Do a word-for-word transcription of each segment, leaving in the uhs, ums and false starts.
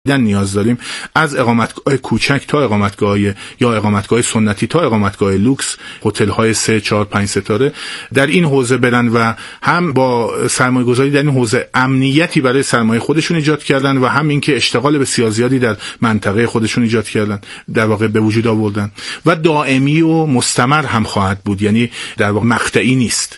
نیاز داریم، از اقامتگاه کوچک تا اقامتگاه یا اقامتگاه سنتی تا اقامتگاه لوکس، هتل‌های سه، چهار، پنج ستاره در این حوزه برن و هم با سرمایه‌گذاری در این حوزه امنیتی برای سرمایه خودشون ایجاد کردن و هم اینکه اشتغال بسیار زیادی در منطقه خودشون ایجاد کردن، در واقع به وجود آوردن و دائمی و مستمر هم خواهد بود، یعنی در واقع مقطعی نیست.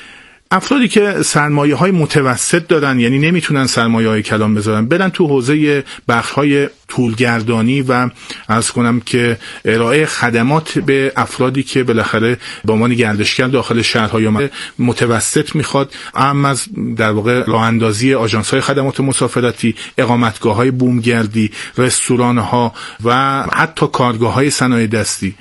افرادی که سرمایه‌های متوسط دارن، یعنی نمیتونن سرمایه‌های کلان بذارن، برن تو حوزه بخش‌های طولگردانی و عرض کنم که ارائه خدمات به افرادی که بالاخره به عنوان گردشگر داخل شهرهای متوسط میخواد، اهم از در واقع راه اندازی آژانس‌های خدمات مسافرتی، اقامتگاه‌های بومگردی، رستوران‌ها و حتی کارگاه‌های صنایع دستی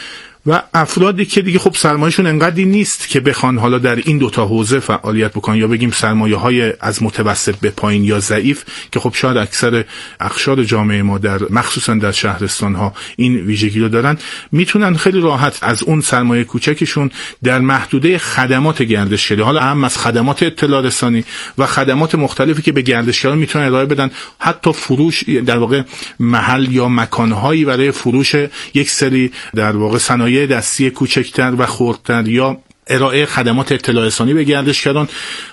و افرادی که دیگه خب سرمایه‌شون انقدری نیست که بخوان حالا در این دوتا حوزه فعالیت بکنن، یا بگیم سرمایه‌های از متوسط به پایین یا ضعیف که خب شاید اکثر اقشار جامعه ما در مخصوصا در شهرستان‌ها این ویژگی رو دارن، میتونن خیلی راحت از اون سرمایه کوچکشون در محدوده خدمات گردشگری، حالا هم از خدمات اطلاع رسانی و خدمات مختلفی که به گردشگران میتونن ارائه بدن، حتی فروش در واقع محل یا مکان‌هایی برای فروش یک سری در واقع صنایع دستی کوچکتر و خردتر یا ارائه خدمات اطلاع رسانی به گردشگران،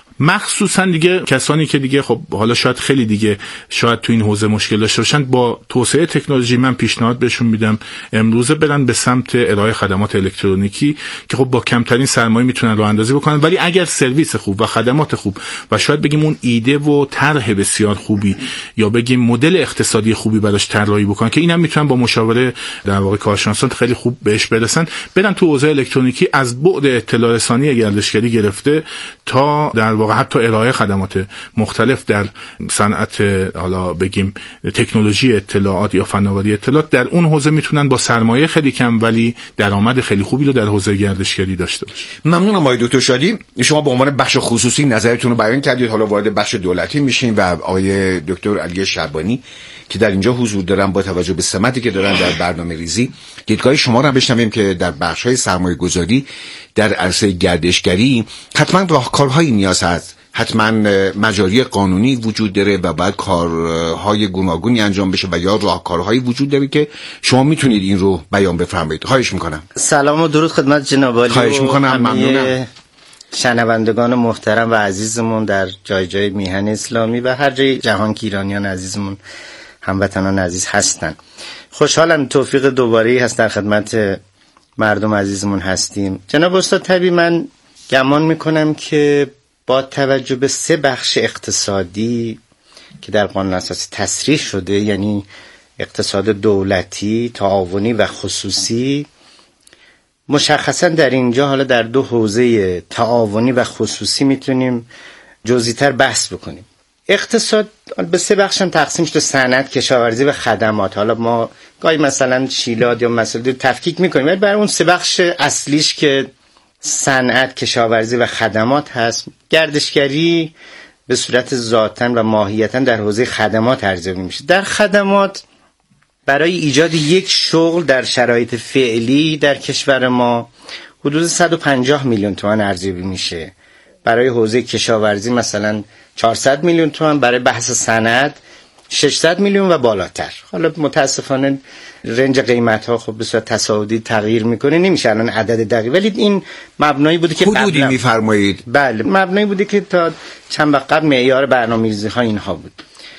مخصوصا دیگه کسانی که دیگه خب حالا شاید خیلی دیگه شاید تو این حوزه مشکل داشته باشن، با توسعه تکنولوژی من پیشنهاد بهشون میدم امروزه برن به سمت ارائه خدمات الکترونیکی که خب با کمترین سرمایه میتونن راه اندازی بکنن، ولی اگر سرویس خوب و خدمات خوب و شاید بگیم اون ایده و طرح بسیار خوبی یا بگیم مدل اقتصادی خوبی براش طراحی بکنن که اینم میتونن با مشاوره در واقع کارشناسان خیلی خوب بهش برسن، برن تو حوزه الکترونیکی از بعد اطلاع رسانی گردشگری گرفته تا در واقع حتی ارائه خدمات مختلف در صنعت حالا بگیم تکنولوژی اطلاعات یا فناوری اطلاعات، در اون حوزه میتونن با سرمایه خیلی کم ولی درآمد خیلی خوبی رو در حوزه گردشگری داشته باشن. ممنونم آقای دکتر شادی. شما به عنوان بخش خصوصی نظرتون رو بیان کردید، حالا وارد بخش دولتی میشین و آقای دکتر علی شعبانی که در اینجا حضور دارن با توجه به سمتی که دارن در برنامه‌ریزی، دیدگاه شما رو هم بشنویم که در بخش‌های سرمایه‌گذاری در عرصه گردشگری حتما راهکارهایی نیاز هست، حتما مجاری قانونی وجود داره و باید کارهای گوناگونی انجام بشه و یا راهکارهایی وجود داره که شما میتونید این رو بیان بفرمایید. خواهش میکنم. سلام و درود خدمت جناب عالی. خواهش میکنم. ممنونم. شنوندگان محترم و عزیزمون در جای جای میهن اسلامی و هر جای جهان که ایرانیان عزیزمون هموطنان عزیز هستن، خوشحالم توفیق دوباره‌ای هست در خدمت مردم عزیزمون هستیم. جناب استاد طبی، من گمان میکنم که با توجه به سه بخش اقتصادی که در قانون اساسی تصریح شده، یعنی اقتصاد دولتی، تعاونی و خصوصی، مشخصا در اینجا حالا در دو حوزه تعاونی و خصوصی میتونیم جزئی‌تر بحث بکنیم. اقتصاد به سه بخش هم تقسیم شده: صنعت، کشاورزی و خدمات. حالا ما گاهی مثلا شیلات یا مسائل تفکیک میکنیم، ولی برای اون سه بخش اصلیش که صنعت، کشاورزی و خدمات هست، گردشگری به صورت ذاتاً و ماهیتاً در حوزه خدمات ارزیابی میشه. در خدمات برای ایجاد یک شغل در شرایط فعلی در کشور ما حدود صد و پنجاه میلیون تومان ارزیابی میشه. برای حوزه کشاورزی مثلا چهارصد میلیون تومان، برای بحث صنعت ششصد میلیون و بالاتر. حالا متاسفانه رنج قیمت ها خب به صورت تصاعدی تغییر میکنه، نمیشه الان عدد دقیق، ولی این مبنایی بوده که حدودی میفرمایید. بله، مبنایی بوده که تا چند وقت قبل معیار برنامه‌ریزی ها اینها بود.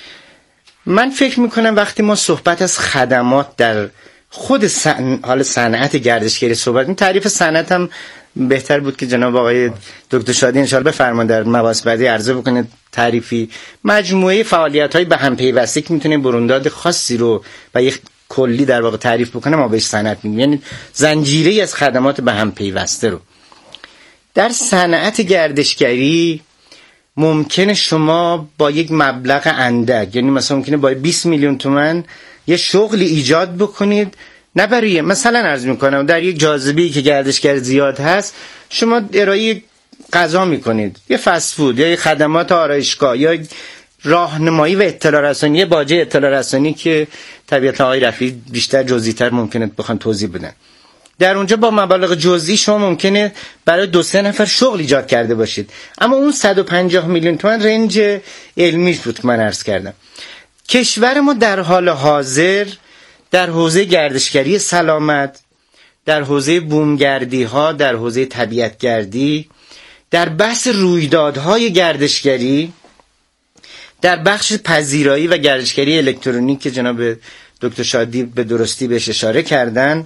من فکر میکنم وقتی ما صحبت از خدمات در خود سن... حال صنعت گردشگری صحبت می تعریف صنعت هم بهتر بود که جناب آقای دکتر شادی انشالله بفرمایید در مباحث بعدی عرضه بکنه. تعریفی مجموعه فعالیت‌های به هم پیوسته که میتونه برونداد خاصی رو و یک کلی در واقع تعریف بکنه، ما بهش صنعت میگیم، یعنی زنجیره‌ای از خدمات به هم پیوسته رو. در صنعت گردشگری ممکنه شما با یک مبلغ اندک، یعنی مثلا ممکنه با بیست میلیون تومان یه شغلی ایجاد بکنید، نه برای مثلا عرض میکنم در یک جاذبه‌ای که گردشگر زیاد هست شما ارائه غذا میکنید، یه فست فود یا یه خدمات آرایشگاه یا راهنمایی و اطلاع رسانی، باجه اطلاع رسانی که طبیعتا آقای رفیع بیشتر جزئی‌تر ممکنه بخوان توضیح بدن. در اونجا با مبالغ جزئی شما ممکنه برای دو سه نفر شغل ایجاد کرده باشید، اما اون صد و پنجاه میلیون تومان رنج علمی بود که من عرض کردم. کشور ما در حال حاضر در حوزه گردشگری سلامت، در حوزه بومگردی ها، در حوزه طبیعتگردی، در بحث رویدادهای گردشگری، در بخش پذیرایی و گردشگری الکترونیک که جناب دکتر شادی به درستی بهش اشاره کردن،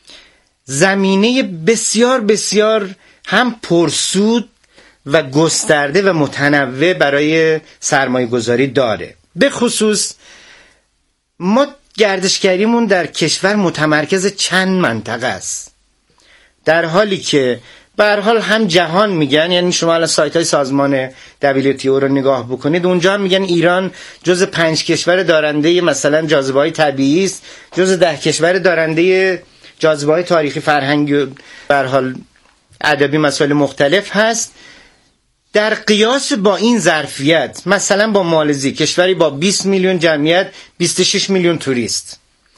زمینه بسیار بسیار هم پرسود و گسترده و متنوع برای سرمایه گذاری داره. به خصوص ما گردشگریمون در کشور متمرکز چند منطقه است، در حالی که به هر حال هم جهان میگن، یعنی شما الان سایت های سازمان دبلیو تی او رو نگاه بکنید، اونجا هم میگن ایران جز پنج کشور دارنده مثلا جاذبه های طبیعی است، جز ده کشور دارنده جاذبه های تاریخی فرهنگی و به هر حال ادبی مسائل مختلف هست. در قیاس با این ظرفیت، مثلا با مالزی، کشوری با بیست میلیون جمعیت، بیست و شش میلیون توریست،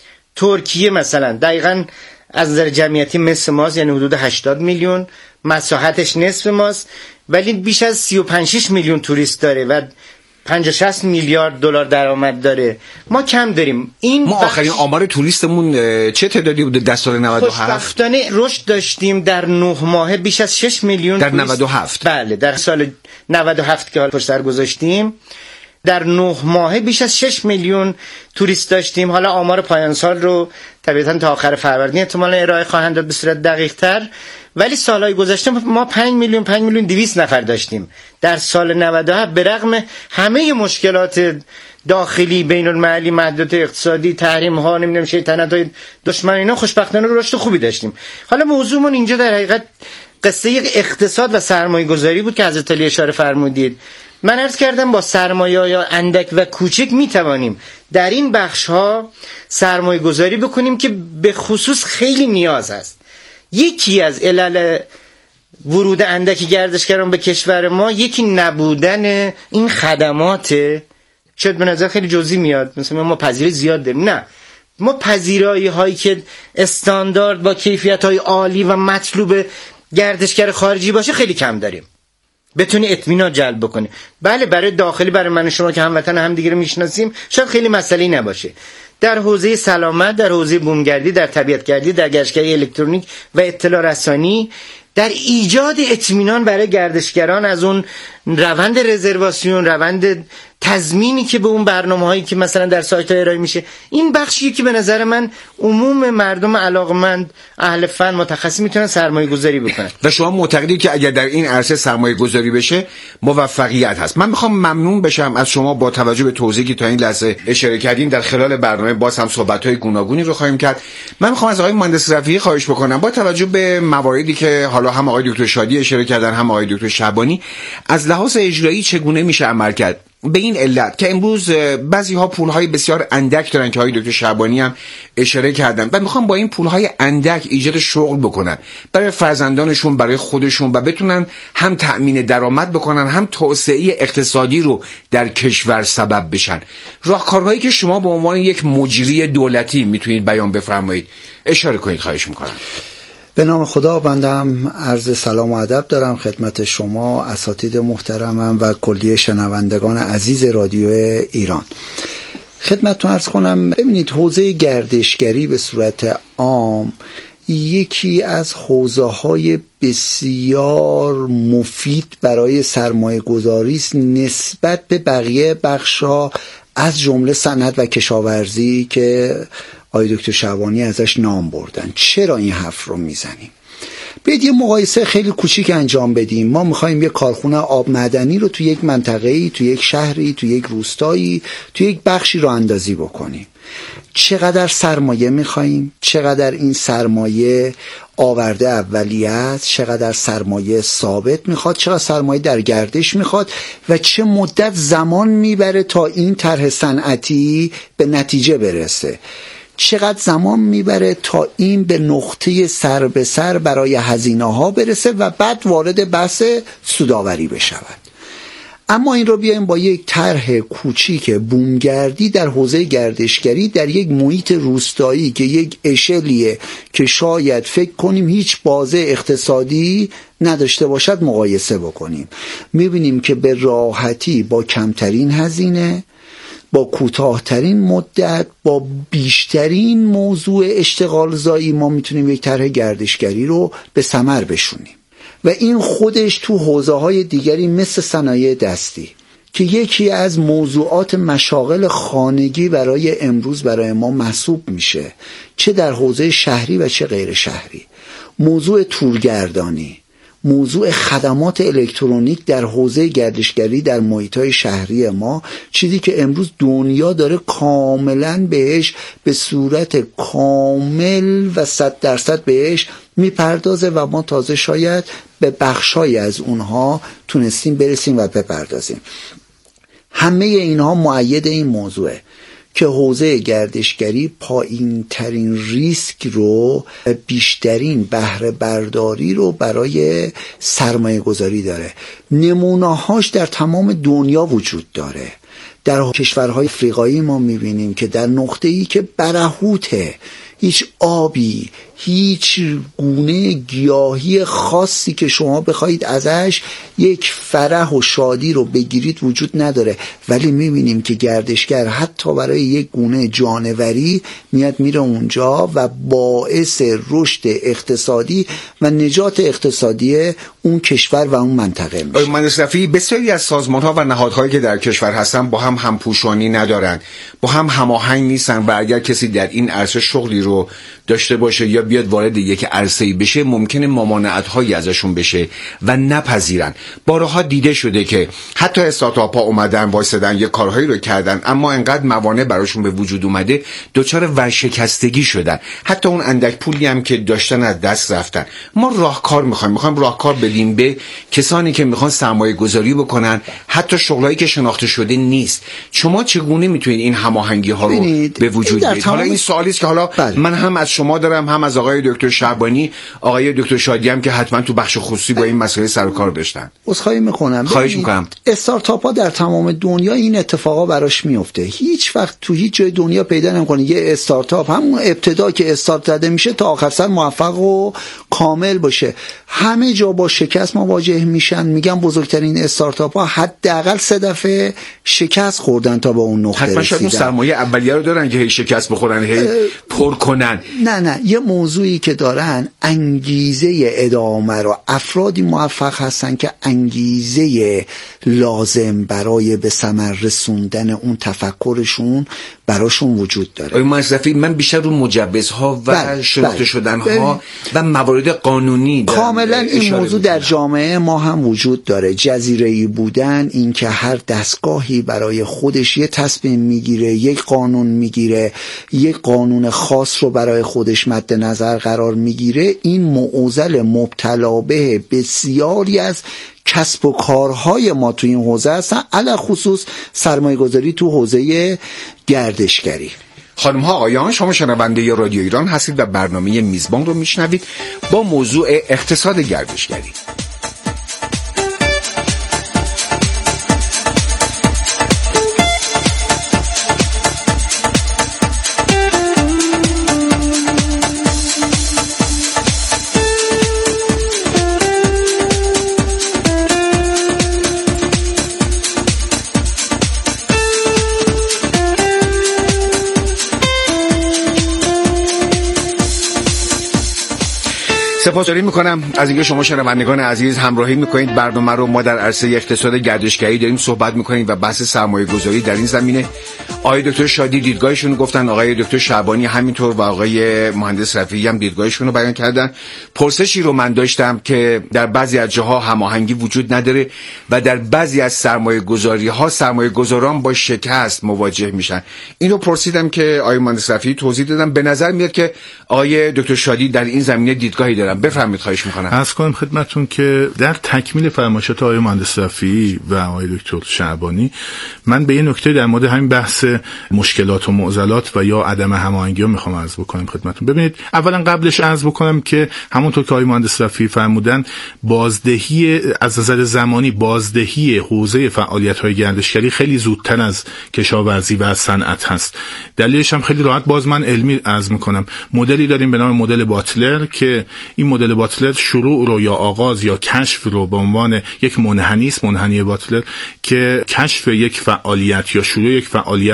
ترکیه مثلا دقیقاً از نظر جمعیتی مثل ماست، یعنی حدود هشتاد میلیون، مساحتش نصف ماست، ولی بیش از سی و پنج شش میلیون توریست داره و پنجاه شصت میلیارد دلار درآمد داره. ما کم داریم. این ما آخرین آمار توریستمون چه تعدادی بوده در سال نود و هفت؟ خوشبختانه رشد داشتیم در نه ماه بیش از شش میلیون در توریست. نود و هفت بله، در سال نود و هفت که حال پشت سر گذاشتیم در نه ماه بیش از شش میلیون توریست داشتیم. حالا آمار پایان سال رو طبیعتاً تا آخر فروردین احتمالاً ارائه خواهند داد به صورت دقیق تر، ولی سالهای گذشته ما پنج میلیون پنج میلیون دویست نفر داشتیم. در سال نود و هفت به رغم همه مشکلات داخلی، بین المللی، محدودیت اقتصادی، تحریم ها، نمیدونم شیطنت های دشمن، اینا خوشبختانه رشد خوبی داشتیم. حالا موضوعمون اینجا در حقیقت قصه اقتصاد و سرمایه گذاری بود که حضرت علی اشاره فرمودید. من عرض کردم با سرمایه یا اندک و کوچک می توانیم در این بخش ها سرمایه گذاری بکنیم که به خصوص خیلی نیاز است. یکی از علل ورود اندک گردشگران به کشور ما یکی نبودن این خدمات. شاید به نظر خیلی جزئی میاد، مثلا ما پذیرای زیاد داریم، نه، ما پذیرایی هایی که استاندارد با کیفیت های عالی و مطلوب گردشگر خارجی باشه خیلی کم داریم، بتونی اطمینان جلب بکنی. بله، برای داخلی، برای من شما که هموطن هم دیگه رو میشناسیم شاید خیلی مسئله نباشه. در حوزه سلامت، در حوزه بومگردی، در طبیعتگردی، در گردشگری الکترونیک و اطلاع رسانی، در ایجاد اطمینان برای گردشگران از اون روند رزرواسیون، روند تضمینی که به اون برنامه‌هایی که مثلا در سایت ها ارائه میشه، این بخشیه که به نظر من عموم مردم علاقمند، اهل فن، متخصص میتونن سرمایه گذاری بکنن. و شما معتقدید که اگر در این عرصه سرمایه گذاری بشه موفقیت هست؟ من میخوام ممنون بشم از شما با توجه به توضیحی که تا این لحظه اشاره کردین. در خلال برنامه باز هم صحبت‌های گوناگونی رو خواهیم کرد. من میخوام از آقای مهندس رفیعی خواهش بکنم با توجه به مواردی که حالا هم آقای دکتر شادی اشاره کردن هم آقای دکتر شعبانی، از لحاظ اجرایی چگونه میشه عمل کرد؟ به این علت که امروز بعضی ها پولهای بسیار اندک دارن که آقای دکتر شعبانی هم اشاره کردن و میخوان با این پولهای اندک ایجاد شغل بکنن برای فرزندانشون، برای خودشون، و بتونن هم تأمین درآمد بکنن هم توسعه اقتصادی رو در کشور سبب بشن. راهکارهایی که شما به عنوان یک مجری دولتی میتونید بیان بفرمایید اشاره کنید خواهش میکنم. به نام خدا، بنده هم عرض سلام و ادب دارم خدمت شما اساتید محترمم و کلیه شنوندگان عزیز رادیو ایران. خدمتتون عرض کنم، ببینید حوزه گردشگری به صورت عام یکی از حوزه‌های بسیار مفید برای سرمایه گذاری است نسبت به بقیه بخش‌ها، از جمله صنعت و کشاورزی که آقای دکتر شعبانی ازش نام بردن. چرا این حرف رو میزنیم؟ بیاید یه مقایسه خیلی کوچیک انجام بدیم. ما میخوایم یه کارخونه آب معدنی رو تو یک منطقه‌ای، تو یک شهری، تو یک روستایی، تو یک بخشی رو اندازی بکنیم. چقدر سرمایه میخوایم؟ چقدر این سرمایه آورده اولیه است؟ چقدر سرمایه ثابت میخواد؟ چقدر سرمایه در گردش میخواد؟ و چه مدت زمان میبره تا این طرح صنعتی به نتیجه برسه؟ چقدر زمان میبره تا این به نقطه سر به سر برای هزینه ها برسه و بعد وارد بحث سودآوری بشود؟ اما این رو بیایم با یک طرح کوچیک بومگردی در حوزه گردشگری در یک محیط روستایی که یک اشلیه که شاید فکر کنیم هیچ بازه اقتصادی نداشته باشد مقایسه بکنیم. میبینیم که به راحتی با کمترین هزینه، با کوتاهترین مدت با بیشترین موضوع اشتغال زایی ما میتونیم یک طرح گردشگری رو به ثمر بشونیم و این خودش تو حوزه‌های دیگری مثل صنایع دستی که یکی از موضوعات مشاغل خانگی برای امروز برای ما محسوب میشه، چه در حوزه شهری و چه غیر شهری، موضوع تورگردانی، موضوع خدمات الکترونیک در حوزه گردشگری در محیط‌های شهری ما، چیزی که امروز دنیا داره کاملا بهش به صورت کامل و صد درصد بهش میپردازه و ما تازه شاید به بخشای از اونها تونستیم برسیم و بپردازیم. همه اینها مؤید این موضوعه که حوزه گردشگری پایین ترین ریسک رو، بیشترین بهره برداری رو برای سرمایه گذاری داره. نمونه هاش در تمام دنیا وجود داره. در کشورهای افریقایی ما میبینیم که در نقطه‌ای که برهوته، هیچ آبی، هیچ گونه گیاهی خاصی که شما بخواید ازش یک فرح و شادی رو بگیرید وجود نداره، ولی میبینیم که گردشگر حتی برای یک گونه جانوری میاد میره اونجا و باعث رشد اقتصادی و نجات اقتصادی اون کشور و اون منطقه میشه. مهندس رفیعی، بسیاری از سازمان‌ها و نهادهایی که در کشور هستن با هم همپوشانی ندارن، با هم هماهنگ نیستن و اگر کسی در این عرصه شغلی رو داشته باشه یا بیاد وارد یک عرصه‌ای بشه ممکنه ممانعت‌هایی ازشون بشه و نپذیرن. بارها دیده شده که حتی استارتاپ‌ها اومدن وایسادن یه کارهایی رو کردن اما انقدر موانع براشون به وجود اومده دچار ورشکستگی شدن، حتی اون اندک پولی هم که داشتن از دست رفتن. ما راهکار می‌خوایم می‌خوایم راهکار بدیم به کسانی که می‌خوان سرمایه گذاری بکنن، حتی شغلایی که شناخته شده نیست. شما چگونه می‌تونید این هماهنگی‌ها رو به وجود بیارید؟ حالا این سوالی است که حالا بله. من هم از شما دارم، هم از آقای دکتر شعبانی، آقای دکتر شادی هم که حتما تو بخش خصوصی با این مسئله سر و کار داشتن. عذرخواهی میکنم. خواهش میکنم. استارتاپ ها در تمام دنیا این اتفاقا براش میفته. هیچ وقت تو هیچ جای دنیا پیدا نمیکنه یه استارتاپ همون ابتدا که استارت زده میشه تا آخر سر موفق و کامل باشه. همه جا با شکست مواجه میشن. میگم بزرگترین استارتاپ ها حداقل سه دفعه شکست خوردن تا به اون نقطه رسیدن. حتما شاید سرمایه اولیه رو دارن که هی شکست بخورن، هی پر کنن. نه نه یه موضوعی که دارن انگیزه ادامه رو، افرادی موفق هستن که انگیزه لازم برای به ثمر رسوندن اون تفکرشون براشون وجود داره. آقای مصرفی، من بیشتر رو مجوزها و شناخته شدنها و موارد قانونی کاملا این موضوع در جامعه ما هم وجود داره. جزیره‌ای بودن، این که هر دستگاهی برای خودش یه تصمیم میگیره، یک قانون میگیره، یک قانون خاص رو برای خودش مد نظر قرار میگیره، این معضل مبتلا به بسیاری از کسب و کارهای ما تو این حوزه هستن، علی خصوص سرمایه گذاری تو حوزه گردشگری. خانم ها آقایان، شما شنونده رادیو ایران هستید و برنامه میزبان رو میشنوید با موضوع اقتصاد گردشگری. سپاسگزاری میکنم از اینکه شما شنوندگان عزیز همراهی میکنید. برنامه رو ما در عرصه اقتصاد گردشگری داریم صحبت میکنیم و بحث سرمایه گذاری در این زمینه. آقای دکتر شادی دیدگاهشون گفتن، آقای دکتر شعبانی همینطور و آقای مهندس رفیعی هم دیدگاهشون رو بیان کردن. پرسشی رو من داشتم که در بعضی از جاها هماهنگی وجود نداره و در بعضی از سرمایه گذاری ها سرمایه گذاران با شکست مواجه میشن. اینو پرسیدم که آقای مهندس رفیعی توضیح دادم. به نظر میاد که آقای دکتر شادی در این زمینه دیدگاهی دارن. بفرمایید، خواهش میکنم. عرض کنم خدمتتون که در تکمیل فرمایشات آقای مهندس رفیعی و آقای دکتر شعبانی من به یه نکته در مورد همین بحث مشکلات و معضلات و یا عدم هماهنگی ها میخوام عرض بکنم خدمتتون. ببینید، اولا قبلش عرض بکنم که همونطور که آقای مهندس رفیعی فرمودن، بازدهی از نظر زمانی بازدهی حوزه فعالیت‌های گردشگری خیلی زودتر از کشاورزی و از صنعت هست. دلیلش هم خیلی راحت باز من علمی عرض میکنم. مدلی داریم به نام مدل باتلر که این مدل باتلر شروع رو یا آغاز یا کشف رو به عنوان یک منحنی است، منحنی باتلر، که کشف یک فعالیت یا شروع یک فعالیت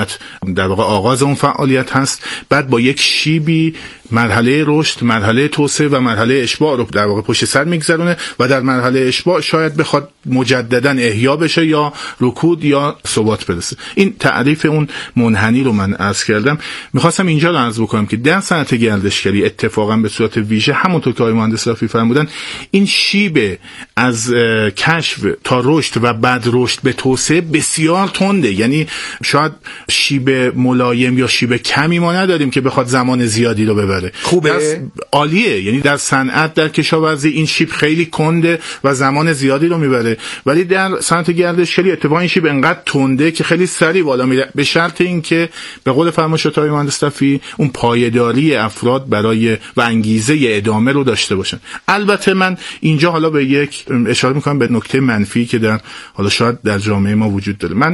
فعالیت در واقع آغاز اون فعالیت هست، بعد با یک شیبی مرحله رشد، مرحله توسعه و مرحله اشباع رو در واقع پشت سر میگذرونه و در مرحله اشباع شاید بخواد مجددا احیا بشه یا رکود یا ثبات برسه. این تعریف اون منحنی رو من عرض کردم. میخواستم اینجا رو عرض بکنم که در صنعت گردشگری اتفاقا به صورت ویژه همونطور که آقای مهندس رفیعی فرمودن، این شیب از کشف تا رشد و بعد رشد به توسعه بسیار تنده. یعنی شاید شیب ملایم یا شیب کمی ما نداریم که بخواد زمان زیادی رو ببره. خوبه، عالیه. یعنی در صنعت، در کشاورزی این شیب خیلی کنده و زمان زیادی رو میبره، ولی در صنعت گردشگری اتفاقا این شیب انقدر تنده که خیلی سریع بالا میره، به شرط اینکه به قول فرمایشات آقای مهندس رفیعی اون پایداری افراد برای و انگیزه ادامه رو داشته باشن. البته من اینجا حالا به یک اشاره میکنم به نکته منفی که در حالا شاید در جامعه ما وجود داره. من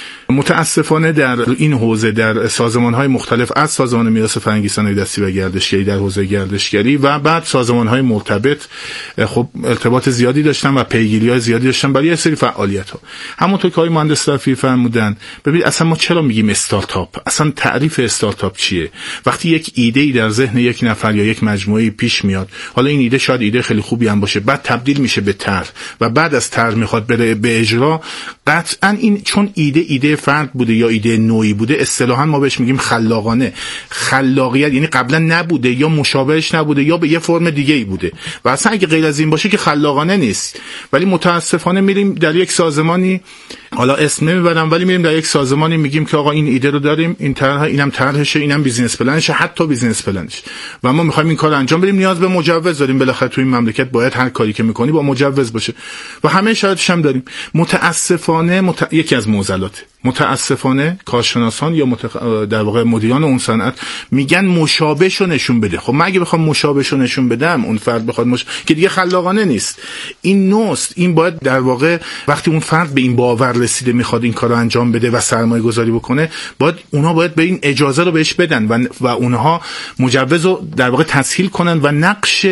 متاسفانه در این حوزه در سازمان‌های مختلف، از سازمان میراث فرهنگی صنایع دستی و گردشگری در حوزه گردشگری و بعد سازمان‌های مرتبط، خب ارتباط زیادی داشتم و پیگیری‌های زیادی داشتم برای یه سری فعالیت‌ها. همونطور که آقای مهندس رفیعی فرمودن، ببینید اصلا ما چرا میگیم استارتاپ؟ اصلا تعریف استارتاپ چیه؟ وقتی یک ایده‌ای در ذهن یک نفر یا یک مجموعه پیش میاد، حالا این ایده شاید ایده خیلی خوبی هم باشه، بعد تبدیل میشه به طرح و بعد از طرح میخواد بره به اجرا، قطعاً این چون ایده ایده فرد بوده یا ایده نوعی بوده، اصطلاحاً ما بهش میگیم خلاقانه. خلاقیت یعنی قبلا نبوده یا مشابهش نبوده یا به یه فرم دیگه ای بوده و اصلا اگه غیر از این باشه که خلاقانه نیست. ولی متاسفانه میریم در یک سازمانی، حالا اسم نمیبرم، ولی میریم در یک سازمانی میگیم که آقا این ایده رو داریم، این طرح، اینم طرحشه، اینم بیزینس پلنشه، حتی بیزینس پلنش، و ما میخوایم این کارو انجام بدیم، نیاز به مجوز داریم. بالاخره تو این مملکت باید هر کاری که میکنی با مجوز باشه و همه شرایطش هم داریم. متاسفانه مت... یکی از معضلات متاسفانه کارشناسان یا متخ... در واقع مدیران اون صنعت میگن مشابهشو نشون بده. خب من اگه بخوام مشابهشو نشون بدم، اون فرد بخواد مش... که دیگه خلاقانه نیست، این نوست. این باید در واقع وقتی اون فرد به این باور رسیده میخواد این کارو انجام بده و سرمایه گذاری بکنه، باید اونا باید به این اجازه رو بهش بدن و و اونها مجوز رو در واقع تسهیل کنن و نقش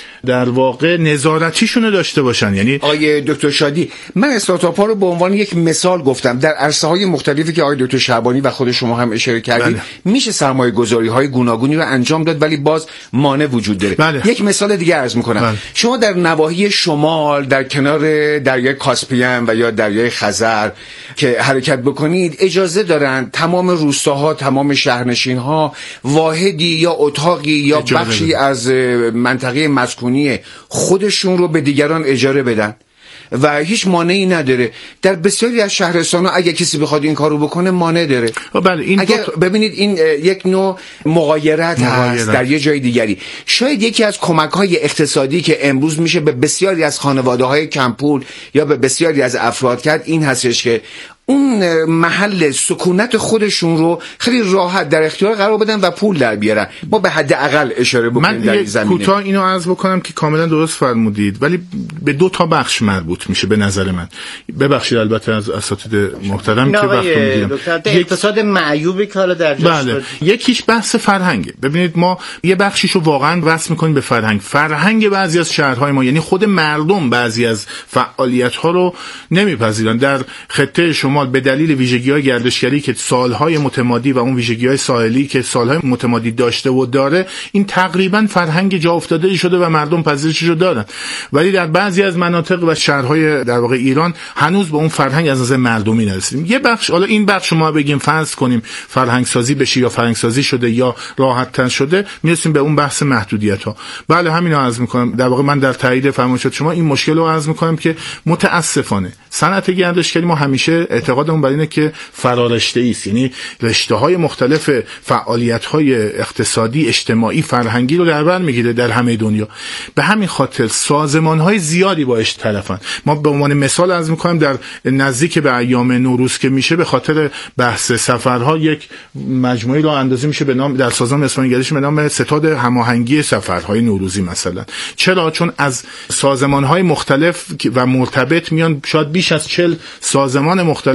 در واقع نظارتیشون رو داشته باشن. یعنی آقای دکتر شادی، من استارتاپ ها رو به عنوان یک مثال گفتم در عرصه های مختلفی که آقای دکتر شعبانی و خود شما هم اشاره کردید. بله. میشه سرمایه گذاری های گوناگونی رو انجام داد، ولی باز مانع وجود داره. بله. یک مثال دیگه عرض میکنم. بله. شما در نواحی شمال در کنار دریای کاسپین و یا دریای خزر که حرکت بکنید، اجازه دارن تمام روستاها، تمام شهرنشین ها واحدی یا اتاقی یا بخشی داره. از منطقه مسکونی خودشون رو به دیگران اجاره بدن و هیچ مانعی نداره. در بسیاری از شهرستان‌ها اگه کسی بخواد این کارو بکنه مانع داره. بله، این اگر دو... ببینید این یک نوع مغایرت هست در یه جای دیگری. شاید یکی از کمک‌های اقتصادی که امروز میشه به بسیاری از خانواده‌های کمپول یا به بسیاری از افراد کرد این هستش که اون محل سکونت خودشون رو خیلی راحت در اختیار قرار بدن و پول در بیارن. ما به حد اقل اشاره بکنیم در این زمینه. من کوتاه اینو عرض بکنم که کاملا درست فرمودید، ولی به دو تا بخش مربوط میشه به نظر من. ببخشید البته از اساتید محترم که وقت میگیرم. اقتصاد معیوبی که حالا در جاش بله. یکیش بحث فرهنگه. ببینید ما یه بخشیشو واقعا وصل میکنیم به فرهنگ. فرهنگ بعضی از شهرهای ما، یعنی خود مردم بعضی از فعالیت‌ها رو نمیپذیرن. در خطه شما به دلیل ویژگی‌های گردشگری که سالهای متمادی و اون ویژگی‌های ساحلی که سالهای متمادی داشته و داره، این تقریبا فرهنگ جا افتاده شده و مردم پذیرشش رو دارن. ولی در بعضی از مناطق و شهرهای در واقع ایران هنوز به اون فرهنگ از نظر مردمی نرسیدیم. یه بخش، حالا این بخش ما بگیم فرض کنیم فرهنگ سازی بشه یا فرهنگ سازی شده یا راحت‌تر شده، میرسیم به اون بحث محدودیت‌ها. بله همینو عرض می‌کنم. در واقع من در تایید فرمایشات شما این مشکل رو عرض می‌کنم که متأسفانه صنعت گردشگری ما همیشه اعتقادمون بر اینه که فرارشته‌ای است، یعنی رشته‌های مختلف فعالیت‌های اقتصادی، اجتماعی، فرهنگی رو در بر میگیره در همه دنیا. به همین خاطر سازمان‌های زیادی باش طرفن. ما به عنوان مثال عرض می‌کنم در نزدیک به ایام نوروز که میشه، به خاطر بحث سفرها یک مجموعه رو اندازی میشه به نام در سازمان اسلامی گردش به نام ستاد هماهنگی سفرهای نوروزی مثلا. چرا؟ چون از سازمان‌های مختلف و مرتبط میان، شاید بیش از چهل سازمان مختلف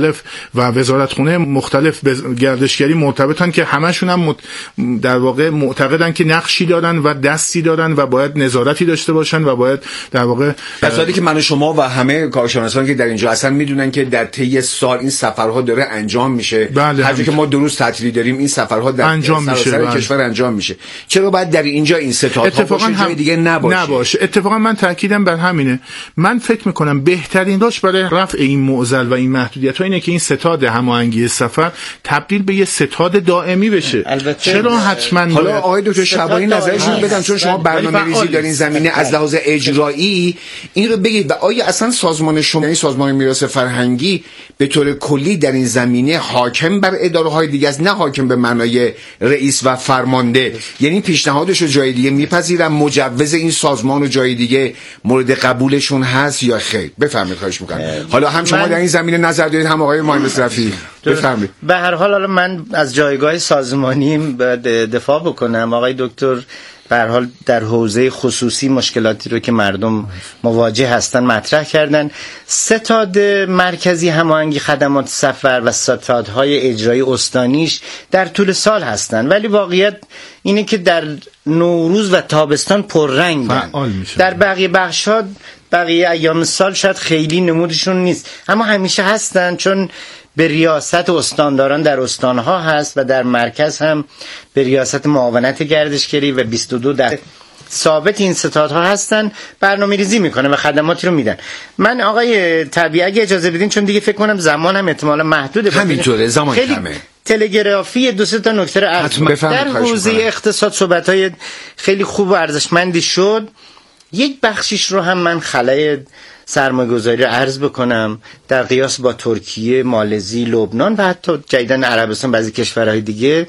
مختلف و وزارتخونه مختلف به گردشگری مرتبطن که همشون هم مت... در واقع معتقدن که نقشی دارن و دستی دارن و باید نظارتی داشته باشن و باید در واقع در صورتی که من و شما و همه کارشناسان که در اینجا اصلا میدونن که در طی سال این سفرها داره انجام میشه. بله هر جا که ما دو روز تعطیلی داریم این سفرها در انجام میشه، بله. کشور انجام میشه. چرا باید در اینجا این ستادها باشه جای دیگه نباشه؟ نباشه. اتفاقا من تاکیدم بر همینه. من فکر میکنم بهترین راهش برای رفع این معضل و این محدودیت‌ها اینه که این ستاد هماهنگی سفر تبدیل به یه ستاد دائمی بشه. چرا حتما حالا آقای دکتر شعبانی نظرشون بدن، چون شما برنامه‌ریزی در این زمینه از لحاظ اجرایی این رو بگید و آیا اصلا سازمان شما یعنی سازمان میراث فرهنگی به طور کلی در این زمینه حاکم بر اداره‌های دیگه است، نه حاکم به معنای رئیس و فرمانده، یعنی پیشنهادش رو جای دیگه میپذیرن، مجوز این سازمان رو جای دیگه مورد قبولشون هست یا خیر؟ بفرمایید خواهش می‌کنم. حالا هم شما در این زمینه نظر دارید هم آقای مهندس رفیعی، بفرمایید. به هر حال حالا من از جایگاه سازمانی دفاع بکنم. آقای دکتر به هر حال در حوزه خصوصی مشکلاتی رو که مردم مواجه هستن مطرح کردن. ستاد مرکزی هماهنگی خدمات سفر و ستادهای اجرایی استانیش در طول سال هستن، ولی واقعیت اینه که در نوروز و تابستان پررنگن. در بقیه بخش‌ها بقیه ایام سال شاید خیلی نمودشون نیست، اما همیشه هستن، چون به ریاست استانداران در استانها هست و در مرکز هم به ریاست معاونت گردشگری و بیست و دو در ثابت این ستادها هستن، برنامه ریزی میکنه و خدماتی رو میدن. من آقای طبیعی اگه اجازه بدین، چون دیگه فکر کنم زمان هم احتمالا محدوده، همینطوره زمان کمه، تلگرافی دو سه تا نکته رو عرض در حوزه اقتصاد صحبت‌های خیلی خوب و ارزشمندی شد. یک بخشیش رو هم من خلای سرمایه‌گذاری رو عرض بکنم در قیاس با ترکیه، مالزی، لبنان و حتی جدیداً عربستان، بعضی کشورهای دیگه،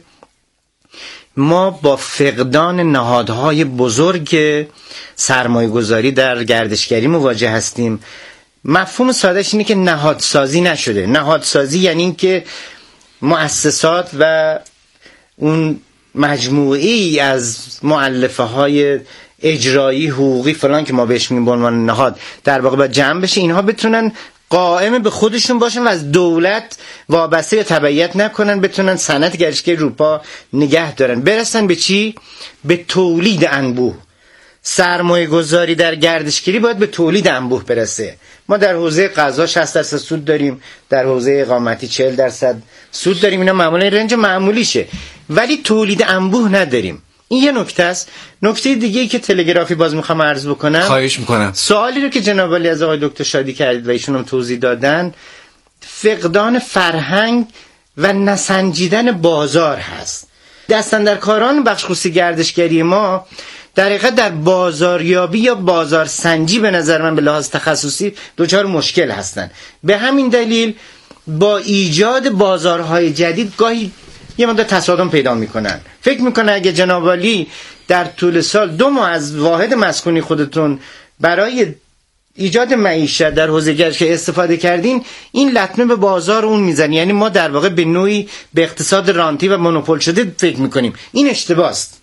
ما با فقدان نهادهای بزرگ سرمایه‌گذاری در گردشگری مواجه هستیم. مفهوم سادهش اینه که نهادسازی نشده. نهادسازی یعنی این که مؤسسات و اون مجموعه‌ای از مؤلفه های اجرایی، حقوقی فلان که ما بهش میگیم به عنوان نهاد در واقع باید جمع بشه، اینها بتونن قائم به خودشون باشن و از دولت وابسته یا تبعیت نکنن، بتونن صنعت گردشگری اروپا نگه دارن. برسن به چی؟ به تولید انبوه. سرمایه گذاری در گردشگری باید به تولید انبوه برسه. ما در حوزه غذا شصت درصد سود داریم، در حوزه اقامتی چهل درصد سود داریم، اینا معمولا رنج معمولیشه، ولی تولید انبوه نداریم. این یه نکته است. نکته دیگه ای که تلگرافی باز میخوام عرض بکنم، خواهش میکنم، سوالی رو که جناب علی از آقای دکتر شادی کردید و ایشون هم توضیح دادن، فقدان فرهنگ و نسنجیدن بازار هست. دستاندرکاران بخش خصوصی گردشگری ما در حقیقت در بازاریابی یا بازار سنجی به نظر من به لحاظ تخصصی دچار مشکل هستن. به همین دلیل با ایجاد بازارهای جدید گاهی یه مقدار تصادم پیدا میکنن. فکر میکنه اگه جناب عالی در طول سال دو ماه از واحد مسکونی خودتون برای ایجاد معیشت در حوزه گردشگری استفاده کردین، این لطمه به بازار اون میزنی. یعنی ما در واقع به نوعی به اقتصاد رانتی و مونوپول شده فکر میکنیم. این اشتباه است.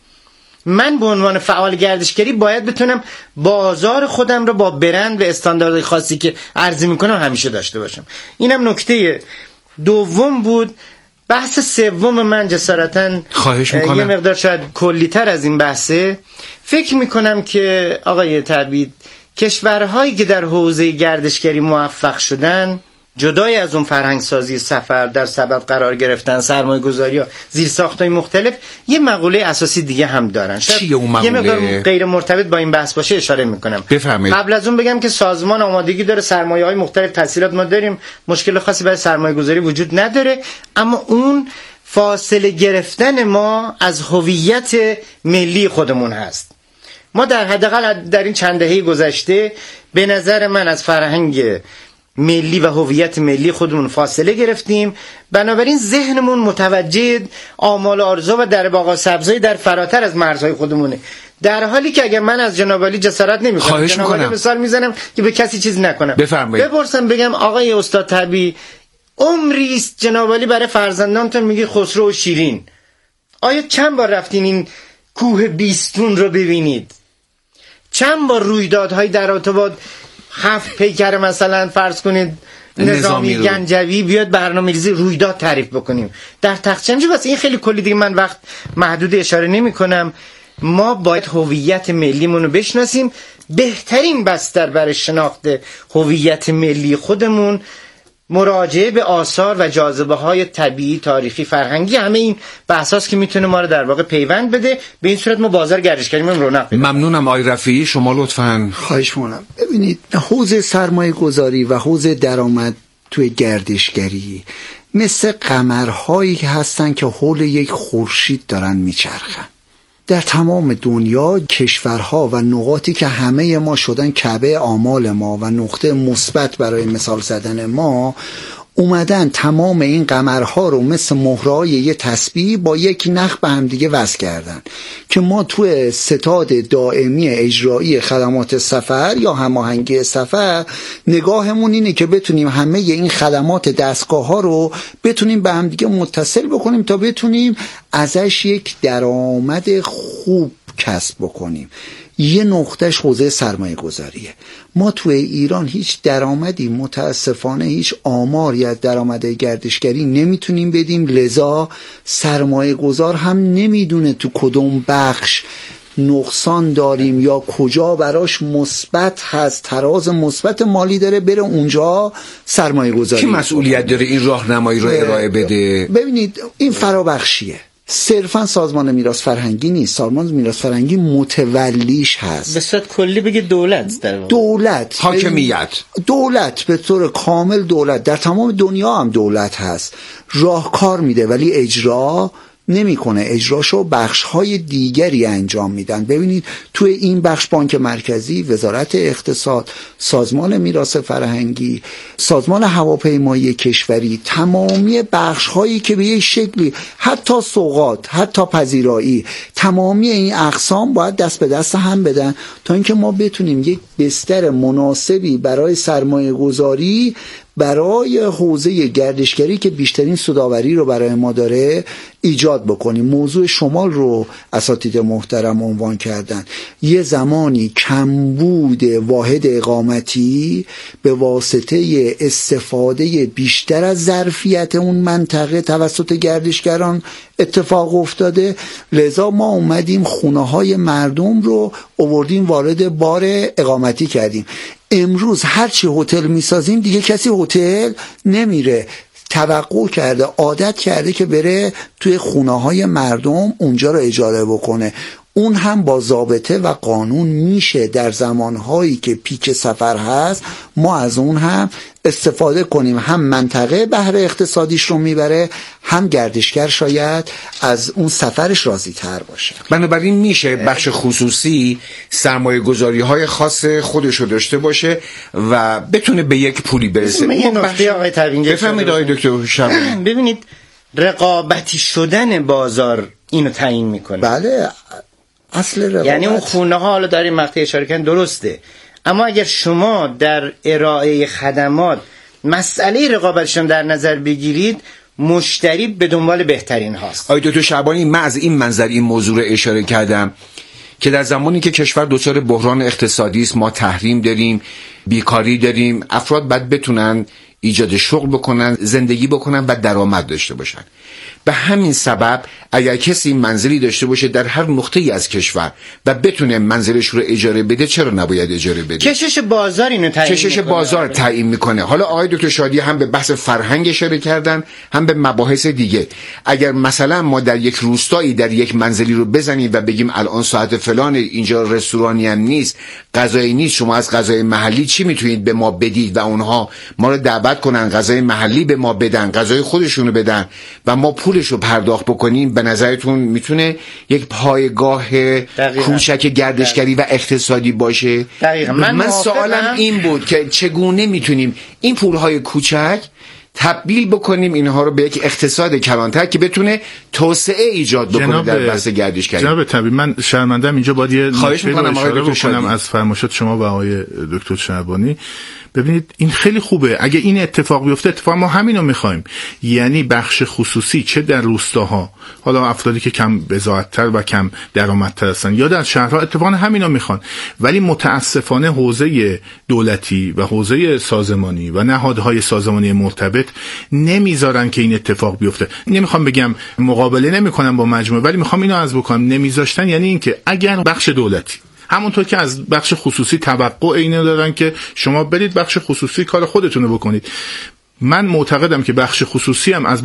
من به عنوان فعال گردشگری باید بتونم بازار خودم رو با برند و استانداردهای خاصی که عرضه میکنم همیشه داشته باشم. اینم نکته دوم بود. بحث سوم من جسارتاً خواهش میکنم یه مقدار شاید کلی‌تر از این بحثه. فکر میکنم که آقای تبید، کشورهایی که در حوزه گردشگری موفق شدن، جدای از اون فرهنگ سازی سفر، در سبب قرار گرفتن، سرمایه گذاری ها، زیر ساختای مختلف، یه مقوله اساسی دیگه هم دارن. چیه اون مقوله؟ یه مقدار غیر مرتبط با این بحث باشه اشاره میکنم. بفرمایید. قبل از اون بگم که سازمان آمادگی داره، سرمایه های مختلف تسهیلات ما داریم، مشکل خاصی برای سرمایه گذاری وجود نداره، اما اون فاصله گرفتن ما از هویت ملی خودمون هست. ما در حداقل در این چند دهه گذشته به نظر من از فرهنگ ملی و هویت ملی خودمون فاصله گرفتیم، بنابراین ذهنمون متوجه آمال و آرزو و در باغ سبزی در فراتر از مرزهای خودمونه، در حالی که اگر من از جناب علی جسارت نمی‌کنم، جناب علی مثال میزنم که به کسی چیز نکنم، بفرمایید. بپرسم بگم آقای استاد طبی، عمری است جناب علی برای فرزندانتون میگی خسرو و شیرین، آیا چند بار رفتین این کوه بیستون رو ببینید؟ چند بار رویدادهای در ارتباط هفت پیکر مثلا فرض کنید نظامی گنجوی بیاد برنامه‌ریزی رویداد تعریف بکنیم در تخت چمچه. واسه این خیلی کلی دیگه، من وقت محدود اشاره نمی‌کنم. ما باید هویت ملیمون رو بشناسیم. بهترین بستر برای شناخت هویت ملی خودمون مراجعه به آثار و جاذبه های طبیعی، تاریخی، فرهنگی، همه این بحثاست که میتونه ما رو در واقع پیوند بده. به این صورت ما بازار گردشگریمون رونق پیدا. ممنونم آقای رفیعی. شما لطفاً. خواهش می‌کنم. ببینید، حوزه سرمایه گذاری و حوزه درآمد توی گردشگری مثل قمرهایی که هستن که حول یک خورشید دارن میچرخن. در تمام دنیا کشورها و نقاطی که همه ما شدن کعبه آمال ما و نقطه مثبت برای مثال زدن ما، اومدن تمام این قمرها رو مثل مهرهای یه تسبیح با یک نخ به هم دیگه وصل کردن که ما توی ستاد دائمی اجرایی خدمات سفر یا هماهنگی سفر نگاهمون اینه که بتونیم همه این خدمات دستگاه ها رو بتونیم به هم دیگه متصل بکنیم تا بتونیم ازش یک درآمد خوب کسب بکنیم. یه نقطهش حوزه سرمایه گذاریه. ما توی ایران هیچ درآمدی، متاسفانه هیچ آماری از درآمد گردشگری نمیتونیم بدیم، لذا سرمایه گذار هم نمیدونه تو کدوم بخش نقصان داریم یا کجا براش مثبت هست، تراز مثبت مالی داره، بره اونجا سرمایه گذاری. کی مسئولیت داره این راهنمایی رو ارائه بده؟ ببینید، این فرابخشیه. صرفا سازمان میراث فرهنگی نیست. سازمان میراث فرهنگی متولیش هست. به صورت کلی بگه دولت در واقع. دولت، حاکمیت، دولت به طور کامل دولت. در تمام دنیا هم دولت هست، راهکار میده ولی اجرا نمیکنه. اجراشو بخش‌های دیگری انجام میدن. ببینید توی این بخش بانک مرکزی، وزارت اقتصاد، سازمان میراث فرهنگی، سازمان هواپیمایی کشوری، تمامی بخش‌هایی که به یک شکلی، حتی سوغات، حتی پذیرایی، تمامی این اقسام باید دست به دست هم بدن تا اینکه ما بتونیم یک بستر مناسبی برای سرمایه گذاری برای حوزه گردشگری که بیشترین سودآوری رو برای ما داره ایجاد بکنیم. موضوع شمال رو اساتید محترم عنوان کردن. یه زمانی کمبود واحد اقامتی به واسطه استفاده بیشتر از ظرفیت اون منطقه توسط گردشگران اتفاق افتاده، لذا ما اومدیم خونه های مردم رو آوردیم وارد بار اقامتی کردیم. امروز هرچی هتل میسازیم دیگه کسی هتل نمیره، توقع کرده، عادت کرده که بره توی خونه های مردم اونجا رو اجاره بکنه. اون هم با ضابطه و قانون میشه در زمانهایی که پیک سفر هست ما از اون هم استفاده کنیم. هم منطقه بهره اقتصادیش رو میبره، هم گردشگر شاید از اون سفرش راضی تر باشه. بنابراین میشه بخش خصوصی سرمایه گذاری های خاص خودش رو داشته باشه و بتونه به یک پولی برسه. یه نکته آقای تبینگی بفهمید آقای دکتر شبانی. ببینید، رقابتی شدن بازار اینو تعیین میکنه. بله، اصل رقابت. یعنی اون خونه ها، حالا داریم مقطع اشاره کردن، درسته، اما اگر شما در ارائه خدمات مسئله رقابتشون در نظر بگیرید، مشتری به دنبال بهترین هاست. آقای دکتر شعبانی، من از این منظر این موضوع رو اشاره کردم که در زمانی که کشور دچار بحران اقتصادی است، ما تحریم داریم، بیکاری داریم، افراد باید بتونن ایجاد شغل بکنن، زندگی بکنن و درآمد داشته باشن. به همین سبب اگر کسی منزلی داشته باشه در هر نقطه‌ای از کشور و بتونه منزلش رو اجاره بده، چرا نباید اجاره بده؟ کشش بازار اینو تعیین کشش میکنه. بازار تعیین میکنه. حالا آقای دکتر شادی هم به بحث فرهنگ اشاره کردن، هم به مباحث دیگه. اگر مثلا ما در یک روستایی در یک منزلی رو بزنیم و بگیم الان ساعت فلان، اینجا رستورانی هم نیست، غذایی نیست، شما از غذای محلی چی میتونید به ما بدید و اونها ما رو دعوت کنن غذای محلی به ما بدن، غذای خودشونو بدن و ما پولش رو پرداخت بکنیم، به نظرتون میتونه یک پایگاه کوچک گردشگری و اقتصادی باشه؟ دقیقا. من, من سوالم این بود که چگونه میتونیم این پولهای کوچک تبدیل بکنیم اینها رو به یک اقتصاد کلانتر که بتونه توسعه ایجاد بکنه در بحث گردشگری. جناب طبیب، من شرمندم اینجا باید یه خواهش می‌کنم آقای دکتر شادی از فرمایشات شما و آقای دکتر شعبانی. ببینید این خیلی خوبه. اگه این اتفاق بیفته، اتفاق ما همینو میخوایم، یعنی بخش خصوصی چه در روستاها، حالا افرادی که کم بضاعت‌تر و کم درآمدتر هستن، یا در شهرها، اتفاقا همینو میخوان. ولی متاسفانه حوزه دولتی و حوزه سازمانی و نهادهای سازمانی مرتبط نمیذارن که این اتفاق بیفته. نمیخوام بگم مقابله نمیکنم با مجموعه، ولی میخوام اینو از بکنم، نمیذاشتن یعنی اینکه اگر بخش دولتی همونطور که از بخش خصوصی توقع اینو دارن که شما برید بخش خصوصی کار خودتون رو بکنید، من معتقدم که بخش خصوصی هم از